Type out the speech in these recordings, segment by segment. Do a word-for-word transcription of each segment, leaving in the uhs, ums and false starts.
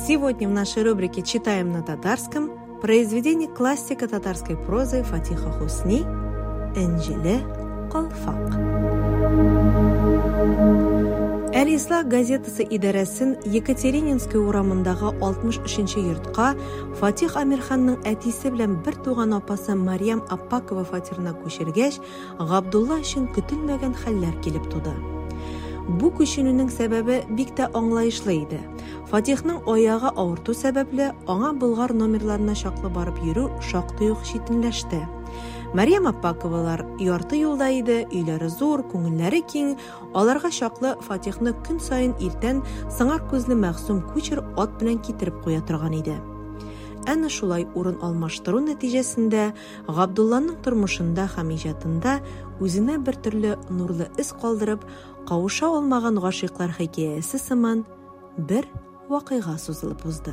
Сегодня в нашей рубрике «Читаем на татарском» произведение классика татарской прозы Фатиха Хусни «Энжиле Калфак». Әл-Ислах газетасы идарәсен Екатерининский урамындагы алтмыш өченче йортка Фатих Амирханның әтисе белән бер туган апасы Марьям Аппакова фатирына күчергәч, Габдулла өчен көтелмәгән хәлләр килеп туды. Бу күченүнең сәбәбе бик тә аңлаешлы иде. Фатихның аягы авырту сәбәпле аңа Болгар номерларына чаклы барып йөрү шактый ук читенләште. Марьям Аппаковалар ярты юлда иде, өйләре зур, күңелләре киң, аларга чаклы Фатихны көн сайын иртән сыңар күзле Мәгъсүм күчер ат белән китереп куя торган иде. Әнә шулай урын алмаштыру нәтиҗәсендә Габдулланың тормышында һәм иҗатында үзенә бер төрле нурлы эз калдырып, кавыша алмаган гашыйклар хикәясе сыман бер вакыйга сузылып узды.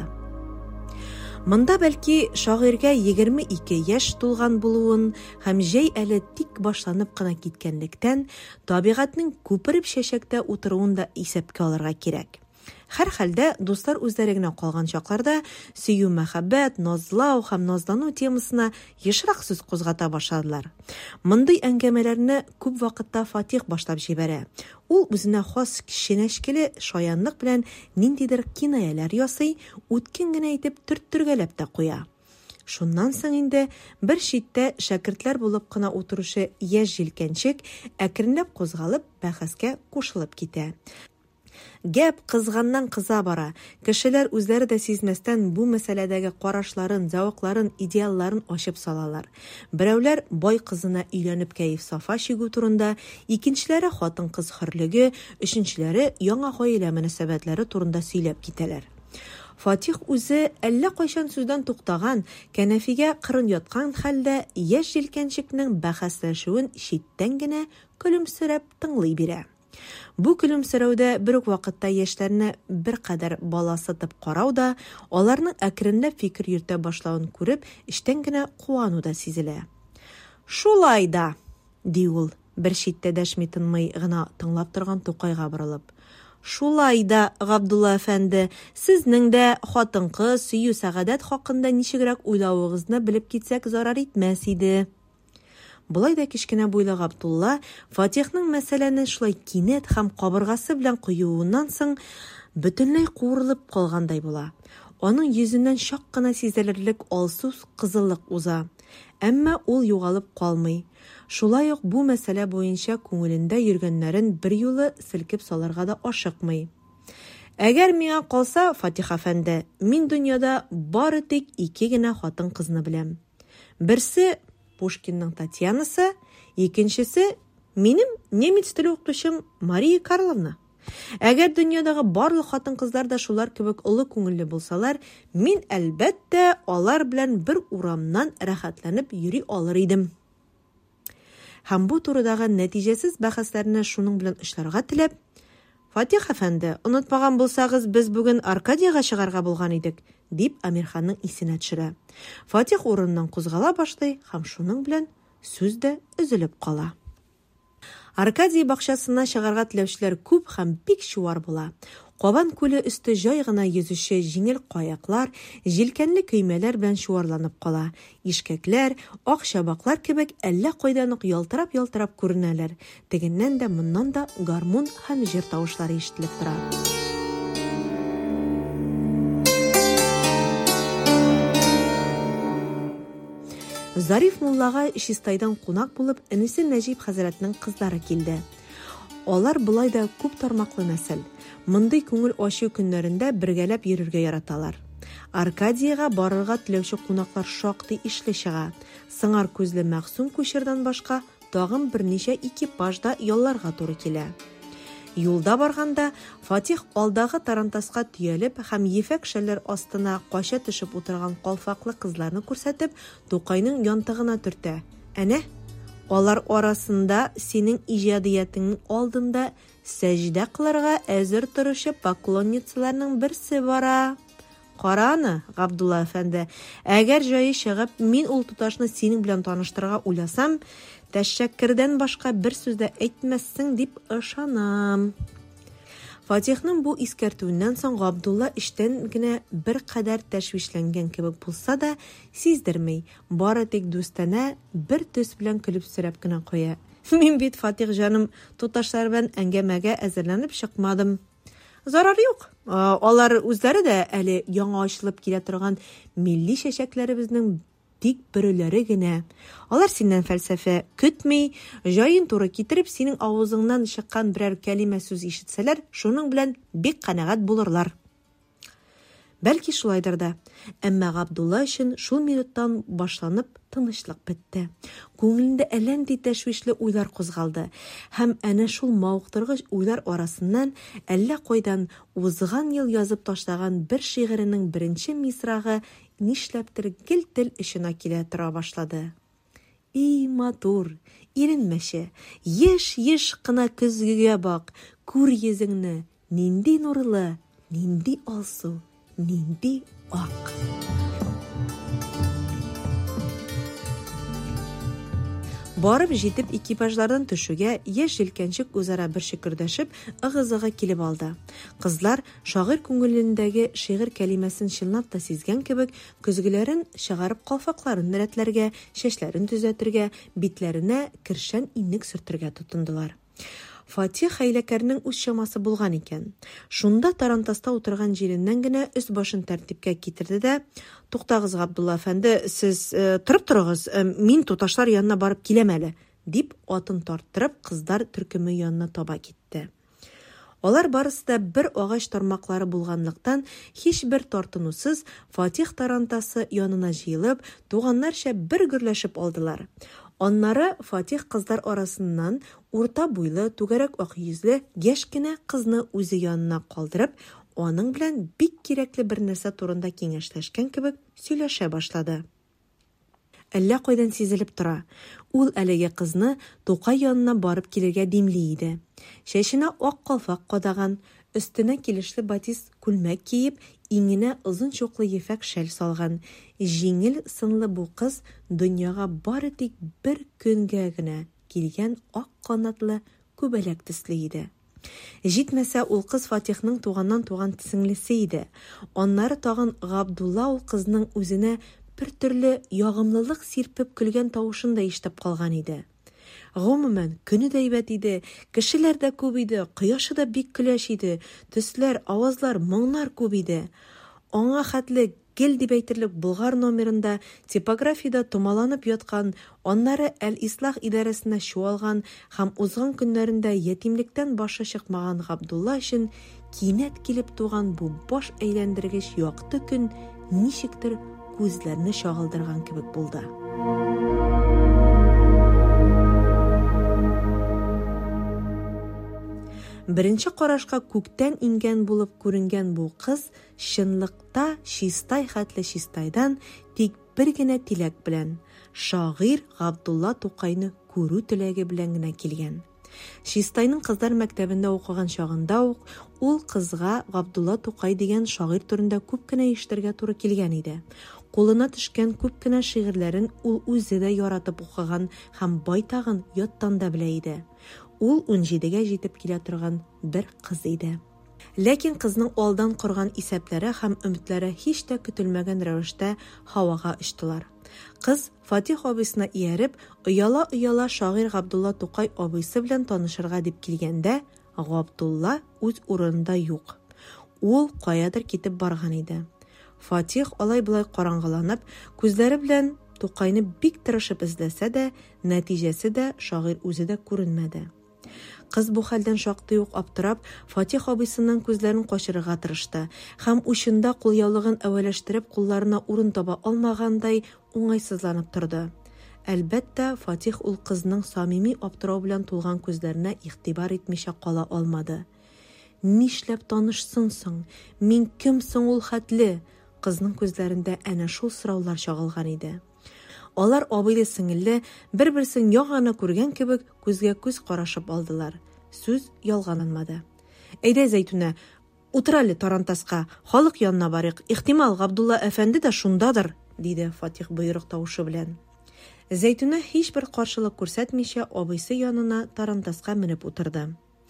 Монда бәлки шагыйрьгә егерме ике яшь тулган булуын һәм җәй әле тик башланып кына киткәнлектән табигатьнең күпереп чәчәктә утыруын да исәпкә алырга кирәк. Һәр хәлдә дуслар үзләре генә калган чакларда сөю, мәхәббәт, назлау һәм назлану темасына ешрак сүз кузгата башладылар. Мондый әңгәмәләрне күп вакытта Фатих башлап җибәрә. Ул үзенә хас киченәшкеле шаянлык белән ниндидер кинаяләр ясый, үткен генә итеп төрттергәләп тә куя. Шуннан соң инде бер читтә шәкертләр булып кына утыручы яшь җилкәнчек әкренләп кузгалып бәхәскә кушылып китә. Гәп кызганнан кыза бара. Кешеләр үзләре дә сизмәстән бу мәсьәләдәге карашларын, зәвыкларын, идеалларын ачып салалар. Берәүләр бай кызына өйләнеп кәеф сафа чигү турында, икенчеләре хатын-кыз хөрлеге, өченчеләре яңа гаилә мөнәсәбәтләре турында сөйләп китәләр. Фатих үзе әллә кайчан сүздән туктаган, кәнәфигә кырын яткан хәлдә яшь җилкәнчекнең бәхәсләшүен читтән генә көлемсерәп тыңлый бирә. Бу көлемсерәүдә бер үк вакытта яшьләрне бер кадәр баласытып карау да, аларның әкренләп фикер йөртә башлавын күреп, иштән генә куану да сизелә. Шулай да, ди ул, бер читтә дәшми тынмый гына тыңлап торган Тукайга борылып. Шулай да, Габдулла әфәнде, сезнең дә хатын-кыз сөю сәгадәт хакында ничегрәк уйлавыгызны белеп китсәк зарар итмәс иде. Булай да кичкенә буйлы Габдулла Фатихның мәсьәләне шулай кинәт һәм кабыргасы белән куюыннан соң бөтенләй куырылып калгандай була. Аның йөзеннән чак кына сизелерлек алсус кызыллык уза. Әмма ул югалып калмый. Шулай ук бу мәсьәлә буенча күңелендә йөргәннәрен бер юлы селкеп салырга да ашыкмый. Әгәр миңа калса, Фатих әфәнде, мин дөньяда бары тик ике генә хатын-кызны беләм. Берсе Пушкинның Татьянасы, икенчесе минем немец теле укытучым Мария Карловна. Әгәр дөньядагы барлык хатын-кызлар да шулар кебек олы күңелле булсалар, мин әлбәттә алар белән бер урамнан рәхәтләнеп йөри алыр идем. Һәм бу турыдагы нәтиҗәсез бәхәсләрне шуның белән эшләргә теләп, Фатих әфәнде, онытмаган булсагыз, без бүген Аркадиягә чыгарга булган идек, дип Амирханның исенә төшерә. Фатих урыннан кузгала башлый һәм шуның белән сүз дә өзелеп кала. Аркадий бакчасына чыгарга теләүчеләр күп һәм бик чуар була. Кабан күле өсте җай гына йөзүче җиңел каяклар, җилкәнле көймәләр белән чуарланып кала. Ишкәкләр, ак чабаклар кебек әллә кайдан ук ялтырап-ялтырап күренәләр. Тегеннән дә моннан да гармун һәм җыр тавышлары ишетелеп тора. Зариф муллага Чистайдан кунак булып, энесе Нәҗип хәзрәтнең кызлары килде. Алар булай да күп тармаклы нәсел. Мондый күңел ачу көннәрендә бергәләп йөрергә яраталар. Аркадиягә барырга теләүче кунаклар шактый ишле чыга. Сыңар күзле Мәгъсүм күчердән башка тагын берничә экипажда ялларга туры килә. Юлда барганда Фатих алдагы тарантаска төялеп һәм ефәк шәлләр астына кача төшеп утырган калфаклы кызларны күрсәтеп, Тукайның янтыгына төртә. Әнә, алар арасында синең иҗадиятыңның алдында сәҗдә кылырга әзер торучы поклонницаларның берсе бара. Караны, Габдулла әфәнде, әгәр җае чыгып, мин ул туташны синең белән таныштырырга уйласам, тәшәккердән башка бер сүз дә әйтмәссең дип ышанам. Фатихның бу искәртүеннән соң Габдулла эштән генә бер кадәр тәшвишләнгән кебек булса да, сиздерми, бары тик дүстәнә бер төс белән көлепсерәп кенә куя. Мин бит, Фатих җаным, туташлар белән әңгәмәгә әзерләнеп чыкмадым. Зарар юк. Алар үзләре дә әле яңа ачылып килә торган милли чәчәкләребезнең тик бөреләре генә. Алар синнән фәлсәфә көтми, җаен туры китереп синең авызыңнан чыккан берәр кәлимә сүз ишетсәләр, шуның белән бик канәгать булырлар. Бәлки шулайдыр да. Әмма Габдулла өчен шул минуттан башланып тынычлык бетте. Күңелендә әлләнди тәшвишле уйлар кузгалды. Һәм әнә шул мавыктыргыч уйлар арасыннан әллә кайдан узган ел язып ташлаган бер шигыренең беренче мисрагы нишләптер гел-тел очына килә тора башлады. И матур, иренмәче, еш-еш кына көзгегә бак, күр йөзеңне, нинди нурлы, нинди алсу, нинди ак. Барып җитеп экипажлардан төшүгә яшь җилкәнчек үзара бер шикердәшеп ыгы-зыгы килеп алды. Кызлар шагыйрь күңелендәге шигырь кәлимәсен чынлап та сизгән кебек, көзгеләрен чыгарып калфакларын рәтләргә, чәчләрен төзәтергә, битләренә кершән иннек сөртергә тотындылар. Фатих хәйләкәрнең үз чамасы булган икән. Шунда тарантаста утырган җиреннән генә өс башын тәртипкә китерде дә: "Туктагыз, Габдулла әфәнде, сез э, торып торыгыз, э, мин туташлар янына барып киләм әле", дип атын тарттырып, кызлар төркеме янына таба китте. Алар барысы да бер агач тармаклары булганлыктан, һичбер тартынусыз Фатих тарантасы янына җыелып, туганнарча бер гөрләшеп алдылар. Аннары Фатих кызлар арасыннан урта буйлы, түгәрәк ак йөзле, яшь кенә кызны үзе янына калдырып, аның белән бик кирәкле бер нәрсә турында киңәшләшкән кебек сөйләшә башлады. Әллә кайдан сизелеп тора. Ул әлеге кызны Тукай янына барып килергә димли иде. Шәшенә ак калфак кадаган, өстенә килешле батист күлмәк киеп, иңенә озын чуклы ефәк шәл салган. Җиңел сынлы бу кыз дөньяга бары тик бер көнгә генә килгән ак канатлы күбәләк төсле иде. Җитмәсә, ул кыз Фатихның туганнан туган сеңлесе иде. Аннары тагын Габдулла ул кызның үзенә бер төрле ягымлылык сирпеп көлгән тавышын да ишетеп калган иде. Гомумән, көне дә әйбәт иде, кешеләр дә күп иде, кояшы да бик көләч иде, төсләр, авазлар, моңнар күп иде. Аңа хәтле гел дип әйтерлек Болгар номерында типографиядә томаланып яткан, аннары Әл-Ислах идарәсенә чуалган һәм узган көннәрендә ятимлектән башы чыкмаган Габдулла өчен кинәт килеп туган бу баш әйләндергеч якты көн ничектер күзләрне чагылдырган кебек булды. Беренче карашка күктән ингән булып күренгән бу кыз чынлыкта чистай хәтле чистайдан тик бер генә тиләк белән, шагыйрь Габдулла Тукайны күрү теләге белән генә килгән. Чистайның кызлар мәктәбендә укыган чагында ук ул кызга Габдулла Тукай дигән шагыйрь турында күп кенә ишетергә туры килгән иде. Кулына төшкән күп кенә шигырьләрен ул үзе дә яратып укыган һәм байтагын яттан да белә иде. Ул унҗидегә җитеп килә торган бер кыз иде. Ләкин кызның алдан корган исәпләре һәм өметләре һич тә көтелмәгән рәвештә һавага очтылар. Кыз Фатих абысына ияреп, ояла-ояла шагыйрь Габдулла Тукай абыйсы белән танышырга дип килгәндә, Габдулла үз урынында юк. Ул каядыр китеп барган иде. Фатих алай-булай караңгыланып, күзләре белән Тукайны бик тырышып эзләсә дә, нәтиҗәсе дә шагыйрь үзе дә күренмәде. Кыз бу хәлдән шактый ук аптырап, Фатих абысының күзләрен качырырга тырышты һәм учында кулъяулыгын әвәләштереп кулларына урын таба алмагандай уңайсызланып торды. Әлбәттә, Фатих ул кызның самими аптырау белән тулган күзләренә игътибар итмичә кала алмады. Нишләп танышсын соң? Мин кем соң ул хәтле? Кызның күзләрендә әнә шул сораулар чагылган иде. Алар абыйлы сеңелле бер-берсен ягына күргән кебек күзгә күз карашып алдылар. Сүз ялганмады. Әйдә, Зәйтүнә, утыр әле тарантаска, халык янына барыйк. Ихтимал, Габдулла әфәнде дә шундадыр, диде Фатих боерык тавышы белән. Зәйтүнә һичбер каршылык күрсәтмичә абыйсы янына тарантаска менеп утырды.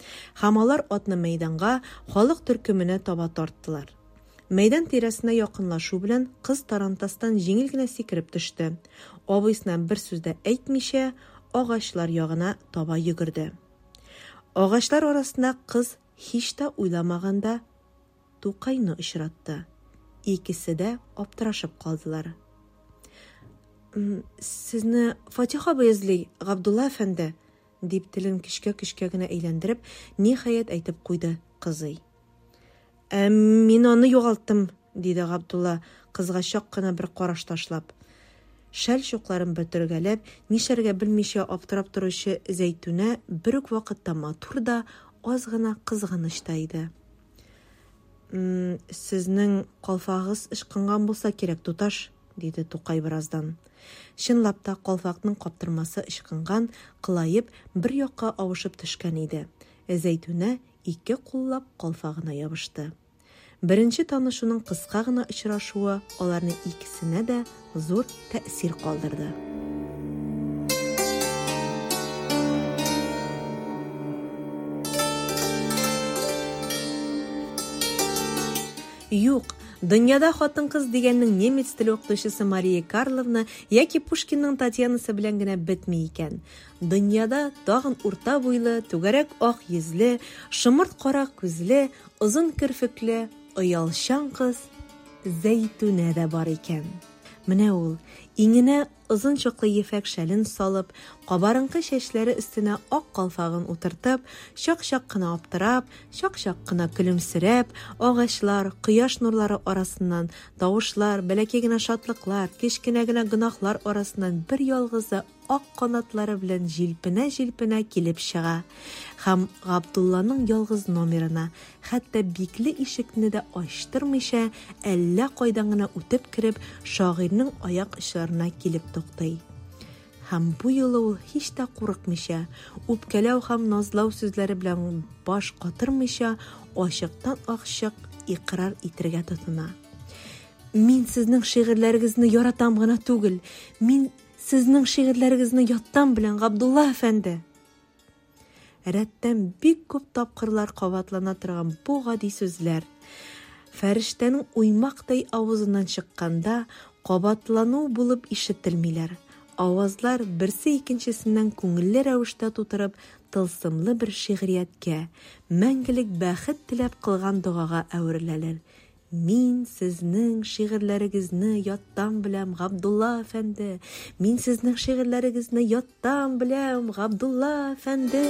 Һәм алар атны мәйданга, халык төркеменә таба тарттылар. Мәйдан тирәсенә якынлашу белән кыз тарантастан җиңел генә сикереп төште. Абыйсына бер сүз дә әйтмичә, агачлар ягына таба йөгерде. Агачлар арасында кыз һич тә уйламаганда Тукайны очратты. Икесе дә аптырашып калдылар. Сезне Фатих абый эзли, Габдулла әфәнде, дип телен көчкә-көчкә генә әйләндереп, ниһаять әйтеп куйды кызый. Ә мин аны югалттым, диде Габдулла, кызга чак кына бер караш ташлап. Шәл чукларын бөтергәләп, нишәргә белмичә аптырап торучы Зәйтүнә бер үк вакытта матур да, аз гына кызганыч та иде. Сезнең калфагыз ышкынган булса кирәк, туташ, диде Тукай бераздан. Чынлап та калфакның каптырмасы ышкынган, кылайып бер якка авышып төшкән иде. Зәйтүнә ике куллап калфагына ябышты. Беренче танышуның кыска гына очрашуы аларның икесенә дә зур тәэсир калдырды. Юк, дөньяда хатын-кыз дигәннең немец теле укытучысы Мария Карловна яки Пушкинның Татьянасы белән генә бетми икән. Дөньяда тагын урта буйлы, түгәрәк ак йөзле, шымырт кара күзле, озын кирфекле, оялчан кыз Зәйтүнә дә бар икән. Менә ул, иңенә озын чаклы ефәк шәлен салып, кабарынкы чәчләре өстенә ак калфагын утыртып, чак-чак кына аптырап, чак-чак кына көлемсерәп, агачлар, кояш нурлары арасыннан, тавышлар, бәләкәй генә шатлыклар, кечкенә генә гөнаһлар арасыннан бер ялгызы ак канатлары белән җилпенә-җилпенә килеп чыга. Һәм Габдулланың ялгыз номерына, хәтта бикле ишекне дә ачтырмыйча, әллә кайдан гына үтеп кереп, шагыйрьнең аяк очларына килеп туктый. Һәм бу юлы ул һич тә курыкмыйча, үпкәләү һәм назлау сүзләре белән баш катырмыйча, ачыктан-ачык икрар итәргә тотына. Мин сезнең шигырьләрегезне яратам гына түгел, мин сезнең шигырьләрегезне яттан белән, Габдулла әфәнде. Рәттән бик күп тапкырлар кабатлана торган бу гади сүзләр фәрештәнең уймактай авызыннан чыкканда кабатлану булып ишетелмиләр. Авазлар берсе икенчесеннән күңелле рәвештә тутырып, тылсымлы бер шигърияткә, мәңгелек бәхет теләп кылган дугага әвереләләр. Мин сезнең шигырьләрегезне яттан беләм, Габдулла әфәнде. Мин сезнең шигырьләрегезне яттан беләм, Габдулла әфәнде.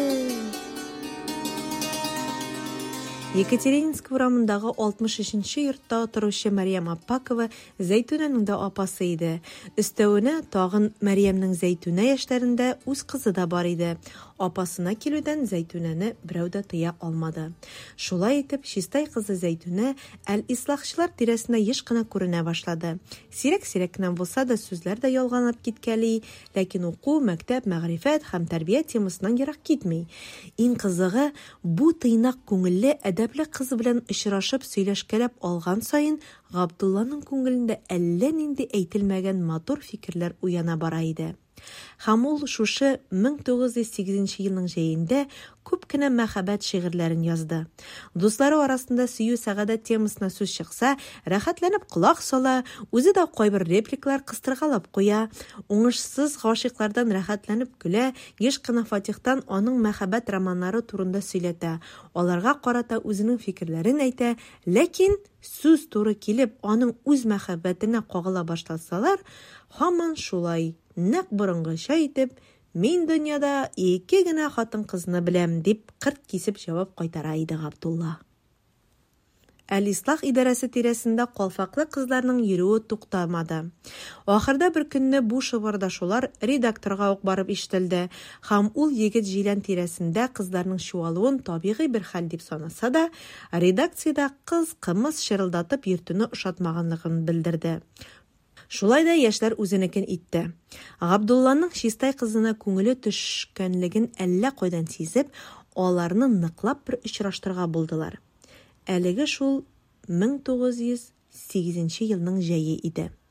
Екатерининск урамындагы алтмыш өченче йортта торучы Марьям Аппакова Зәйтүнәнең дә апасы иде. Өстәвенә тагын Марьямның Зәйтүнә яшьләрендә үз кызы да бар иде. Апасына килүдән Зәйтүнәне берәү дә тыя алмады. Шулай итеп, чистай кызы Зәйтүнә әл-ислахчылар тирәсендә еш кына күренә башлады. Сирәк-сирәк кенә булса да сүзләр дә ялганып киткәли, ләкин уку, мәктәп, мәгърифәт һәм тәрбия темасыннан ерак китми. Иң кызыгы, бу тыйнак күңелле әдәпле кыз белән очрашып сөйләшкәләп алган саен Габдулланың күңелендә әллә нинди әйтелмәгән матур фикерләр уяна бара иде. Һәм ул шушы мең тугыз йөз сигезенче елның җәендә күп кенә мәхәббәт шигырьләрен язды. Дуслары арасында сөю сәгадәт темасына сүз чыкса, рәхәтләнеп колак сала, үзе дә кайбер репликалар кыстыргалап куя, уңышсыз гашыйклардан рәхәтләнеп көлә, еш кына Фатихтан аның мәхәббәт романнары турында сөйләтә, аларга карата үзенең фикерләрен әйтә, ләкин сүз туры килеп, аның үз мәхәббәтенә кагыла башласалар, һаман шулай нәк борынгыча итеп, мин дөньяда ике генә хатын-кызны беләм, дип кырт кисеп җавап кайтара иде Габдулла. Әл-Ислах идарәсе тирәсендә калфаклы кызларның йөрүе туктамады. Ахырда бер көнне бу шыбырдашулар редакторга ук барып ишетелде, һәм ул егет җилән тирәсендә кызларның чуалуын табигый бер хәл дип санаса да, редакциядә кыз-кымыз шырылдатып йөртүне ошатмаганлыгын белдерде. Шулай да яшьләр үзенекен итте. Габдулланың чистай кызына күңеле төшкәнлеген әллә кайдан сизеп, аларны ныклап бер очраштырга булдылар. Әлеге шул мең тугыз йөз сигезенче елның җәе иде.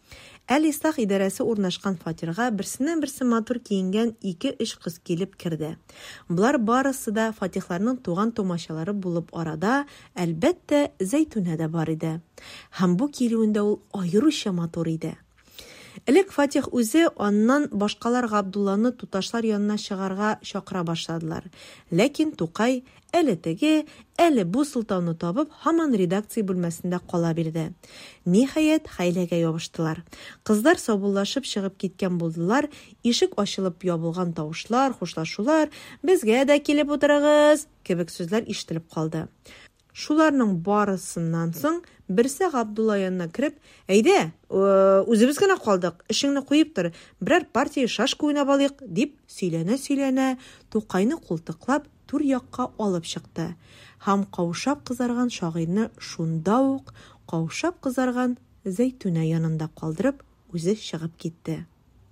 Әл-Ислах идарәсе урнашкан фатирга берсеннән-берсе матур киенгән ике өч кыз килеп керде. Булар барысы да Фатихларның туган томашалары булып арада, әлбәттә, Зәйтүнә дә бар иде. Һәм бу килүендә ул аеруча матур иде. Элек Фатих үзе, аннан башкалар Габдулланы туташлар янына чыгарга чакыра башладылар. Ләкин Тукай әле теге, әле бу сылтауны табып, һаман редакция бүлмәсендә кала бирде. Ниһаять, хәйләгә ябыштылар. Кызлар саубуллашып чыгып киткән булдылар, ишек ачылып ябылган тавышлар, хушлашулар, безгә дә килеп утырыгыз кебек сүзләр ишетелеп калды. Шуларның барысыннан соң берсе Габдулла янына кирип, "Әйдә, үзебез генә калдык, эшеңне куеп тор, берәр партия шашка уйнап алыйк", дип сөйләнә-сөйләнә, Тукайны култыклап түр якка алып чыкты. Һәм каушап кызарган шагыйрьне шунда ук каушап кызарган Зәйтүнә янында калдырып, үзе чыгып китте.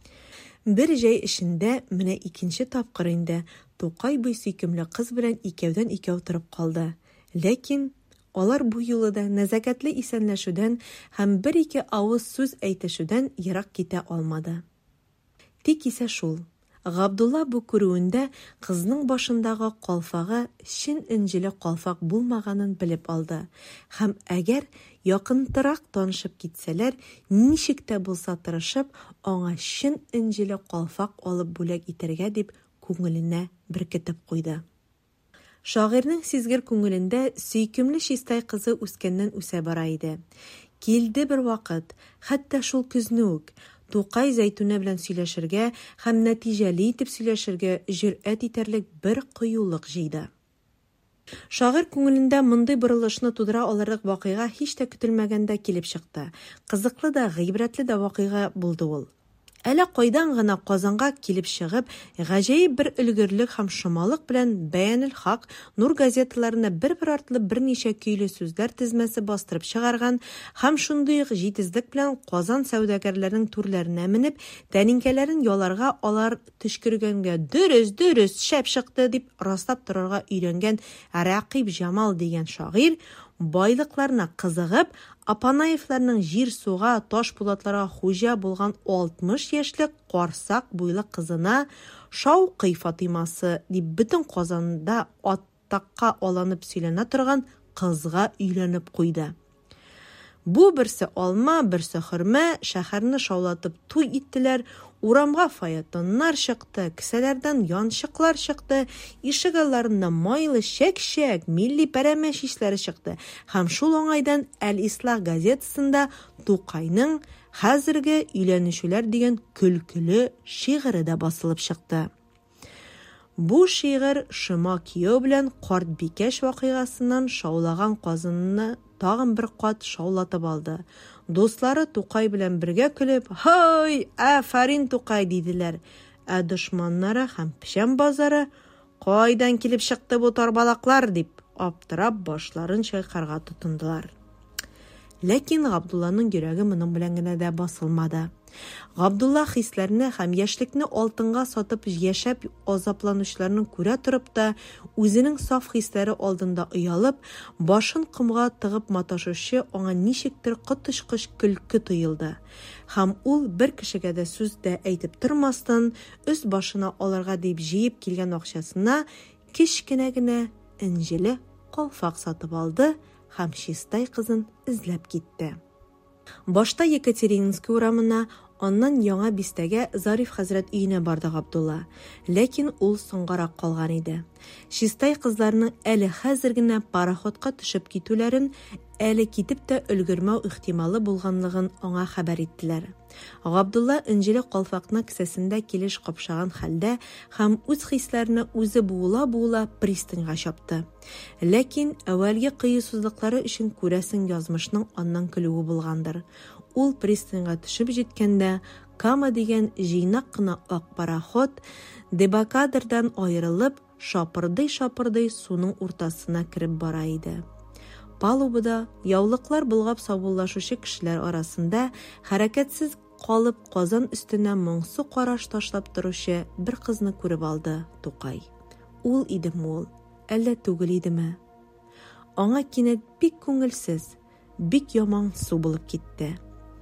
Бер җәй эшендә менә икенче тапкыр инде Тукай бу сөйкемле кыз белән икәүдән икәү торып калды. Ләкин алар бу юлы да нәзакәтле исәнләшүдән һәм бер-ике авыз сүз әйтешүдән ерак китә алмады. Тик исә шул, Габдулла бу күрүендә кызның башындагы калфагы чын инҗеле калфак булмаганын белеп алды. Һәм әгәр якынтырак танышып китсәләр, ничек тә булса тырышып, аңа чын инҗеле калфак алып бүләк итәргә дип күңеленә беркетеп куйды. Шагыйрьнең сизгер күңелендә сөйкемле Чистай кызы үскәннән үсә бара иде. Килде бер вакыт, хәтта шул көзне үк, Тукай Зәйтүнә белән сөйләшергә һәм нәтиҗәле итеп сөйләшергә җөрьәт итәрлек бер кыюлык җыйды. Шагыйрь күңелендә мондый борылышны тудыра алырлык вакыйга һич тә көтелмәгәндә килеп чыкты. Кызыклы да, гыйбрәтле дә вакыйга булды ул. Әле кайдан гына Казанга килеп чыгып, гаҗәеп бер өлгерлек һәм шомалык белән Бәянел Хак Нур газеталарына бер-бер артлы берничә көйле сүзләр тезмәсе бастырып чыгарган һәм шундый ук җитезлек белән Казан сәүдәгәрләренең түрләренә менеп, тәнинкәләрен яларга алар төшкергәнгә дөрес, дөрес, шәп чыкты дип раслап торырга өйрәнгән Рәкыйп Җамал дигән шагыйрь, байлыкларына кызыгып, Апанаевларның җир суга, таш булатларга хуҗа булган алтмыш яшьлек карсак буйлы кызына Шаукый Фатимасы дип бөтен Казанда аттакка алынып сөйләнә торган кызга өйләнеп куйды. Бу берсе алма, берсе хөрмә, шәһәрне шаулатып туй иттеләр, урамга фаэтоннар чыкты, кесәләрдән янчыклар чыкты, ишек алларында майлы чәк-чәк, милли пәрәмәч исләре чыкты. Һәм шул аңайдан Әл-Ислах газетасында Тукайның хәзерге өйләнешүләр дигән көлкеле шигыре дә басылып чыкты. Бу шигырь шыма кияү белән карт бикәш вакыйгасыннан шаулаган Казанны тагын бер кат шаулатып алды. Дуслары Тукай белән бергә көлеп, "Һай, афарин Тукай" диделәр. Ә дошманнары һәм печән базары "Кайдан килеп чыкты бу тарбалаклар" дип аптырап башларын чайкарга тотындылар. Ләкин Габдулланың йөрәге моның белән генә дә басылмады. Габдулла хисләрне һәм яшьлекне алтынга сатып яшәп азапланучыларны күрә торып та, үзенең саф хисләре алдында оялып, башын кымга тыгып маташучы аңа ничектер котышкыч көлке тоелды. Һәм ул бер кешегә дә сүз дә әйтеп тормастан, үз башына алырга дип җыеп килгән акчасына кичкенә генә инҗеле калфак сатып алды һәм Чистай кызын эзләп китте. Башта Екатерининский урамына, аннан яңа бистәгә Зариф хәзрәт өенә барды Габдулла. Ләкин ул соңгарак калган иде. Чистай кызларның әле хәзер генә пароходка төшеп китүләрен, әле китеп тә өлгермәү ихтималы булганлыгын аңа хәбәр иттеләр. Габдулла инҗеле калфакны кесәсендә килеш капшаган хәлдә һәм үз хисләрне үзе буыла-буыла пристаньга чапты. Ләкин әүвәлге кыюсызлыклары өчен күрәсен язмышның аннан көлүе булгандыр. Ул пристаньга төшеп җиткәндә Кама дигән җыйнак кына ак пароход дебакадердан аерылып, шапырдый-шапырдый суның уртасына кереп бара иде. Палубада яулыклар булгап саубуллашучы кешеләр арасында хәрәкәтсез калып Казан өстенә моңсу караш ташлап торучы бер кызны күреп алды Тукай. Ул идеме ул, әллә түгел идеме? Аңа кинәт бик күңелсез, бик яман су булып китте.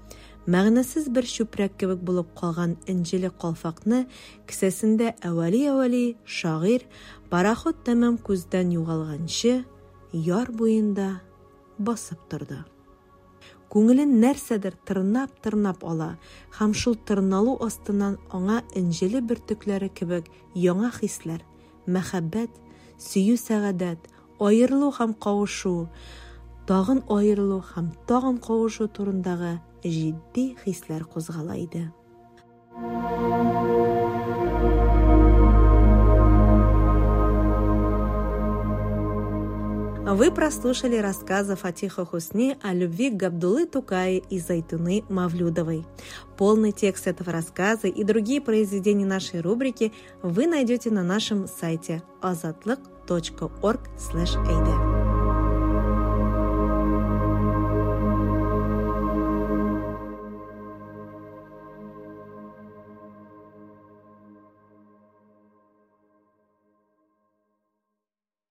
мәгънәсез бер чүпрәк кебек булып калган инҗеле калфакны кесәсендә әвәли-әвәли шагыйрь пароход тәмам күздән югалганчы яр буенда басып торды. Күңелен нәрсәдер тырнап-тырнап ала, һәм шул тырналу астыннан аңа инҗеле бөртекләре кебек яңа хисләр, мәхәббәт, сөю сәгадәт, аерылу һәм кавышу, тагын аерылу һәм тагын кавышу турындагы җитди хисләр кузгала иде. Вы прослушали рассказы Фатиха Хусни о любви Габдуллы Тукая и Зайтуны Мавлюдовой. Полный текст этого рассказа и другие произведения нашей рубрики вы найдете на нашем сайте азатлык точка орг слэш эй ди.